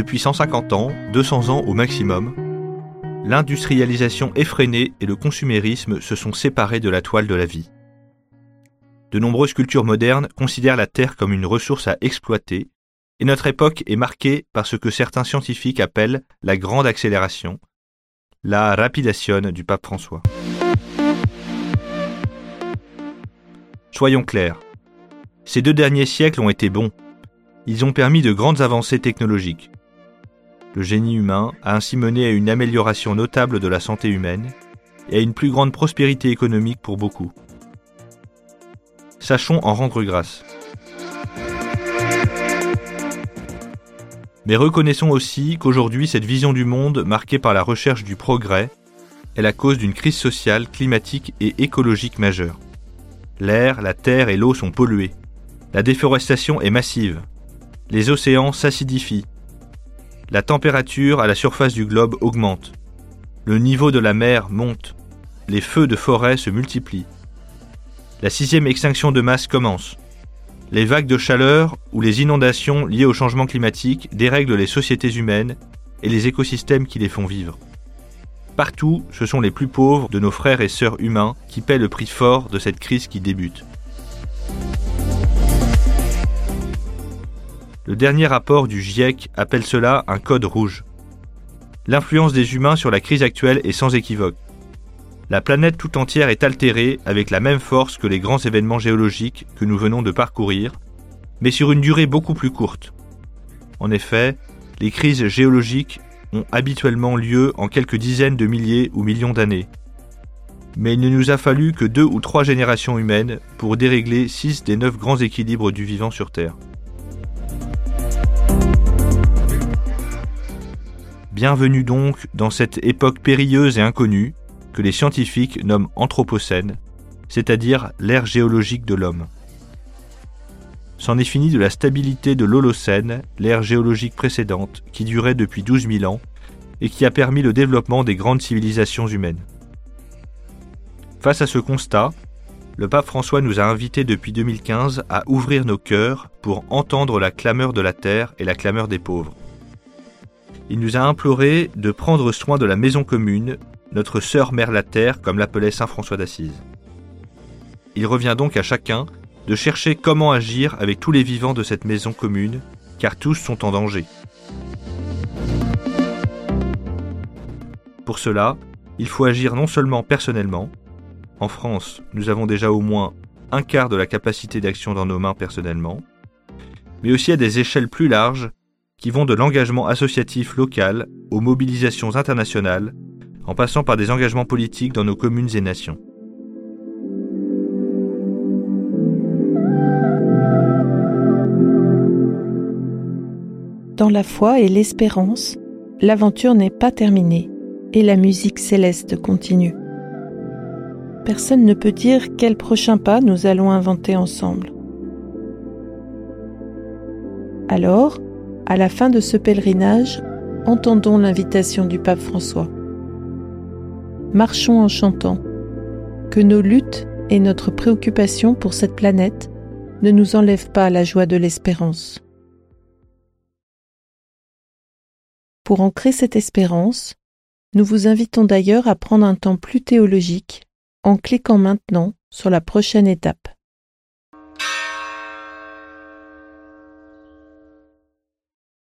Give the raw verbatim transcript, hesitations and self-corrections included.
depuis cent cinquante ans, deux cents ans au maximum, l'industrialisation effrénée et le consumérisme se sont séparés de la toile de la vie. De nombreuses cultures modernes considèrent la Terre comme une ressource à exploiter, et notre époque est marquée par ce que certains scientifiques appellent la grande accélération, la rapidation du pape François. Soyons clairs, ces deux derniers siècles ont été bons. Ils ont permis de grandes avancées technologiques. Le génie humain a ainsi mené à une amélioration notable de la santé humaine et à une plus grande prospérité économique pour beaucoup. Sachons en rendre grâce. Mais reconnaissons aussi qu'aujourd'hui, cette vision du monde marquée par la recherche du progrès est la cause d'une crise sociale, climatique et écologique majeure. L'air, la terre et l'eau sont pollués. La déforestation est massive. Les océans s'acidifient. La température à la surface du globe augmente. Le niveau de la mer monte. Les feux de forêt se multiplient. La sixième extinction de masse commence. Les vagues de chaleur ou les inondations liées au changement climatique dérèglent les sociétés humaines et les écosystèmes qui les font vivre. Partout, ce sont les plus pauvres de nos frères et sœurs humains qui paient le prix fort de cette crise qui débute. Le dernier rapport du GIEC appelle cela un code rouge. L'influence des humains sur la crise actuelle est sans équivoque. La planète tout entière est altérée avec la même force que les grands événements géologiques que nous venons de parcourir, mais sur une durée beaucoup plus courte. En effet, les crises géologiques ont habituellement lieu en quelques dizaines de milliers ou millions d'années. Mais il ne nous a fallu que deux ou trois générations humaines pour dérégler six des neuf grands équilibres du vivant sur Terre. Bienvenue donc dans cette époque périlleuse et inconnue que les scientifiques nomment Anthropocène, c'est-à-dire l'ère géologique de l'homme. C'en est fini de la stabilité de l'Holocène, l'ère géologique précédente, qui durait depuis douze mille ans et qui a permis le développement des grandes civilisations humaines. Face à ce constat, le pape François nous a invités depuis deux mille quinze à ouvrir nos cœurs pour entendre la clameur de la terre et la clameur des pauvres. Il nous a imploré de prendre soin de la maison commune, notre sœur mère la terre, comme l'appelait saint François d'Assise. Il revient donc à chacun de chercher comment agir avec tous les vivants de cette maison commune, car tous sont en danger. Pour cela, il faut agir non seulement personnellement. En France, nous avons déjà au moins un quart de la capacité d'action dans nos mains personnellement, mais aussi à des échelles plus larges qui vont de l'engagement associatif local aux mobilisations internationales, en passant par des engagements politiques dans nos communes et nations. Dans la foi et l'espérance, l'aventure n'est pas terminée et la musique céleste continue. Personne ne peut dire quel prochain pas nous allons inventer ensemble. Alors, à la fin de ce pèlerinage, entendons l'invitation du pape François. Marchons en chantant, que nos luttes et notre préoccupation pour cette planète ne nous enlèvent pas la joie de l'espérance. Pour ancrer cette espérance, nous vous invitons d'ailleurs à prendre un temps plus théologique en cliquant maintenant sur la prochaine étape.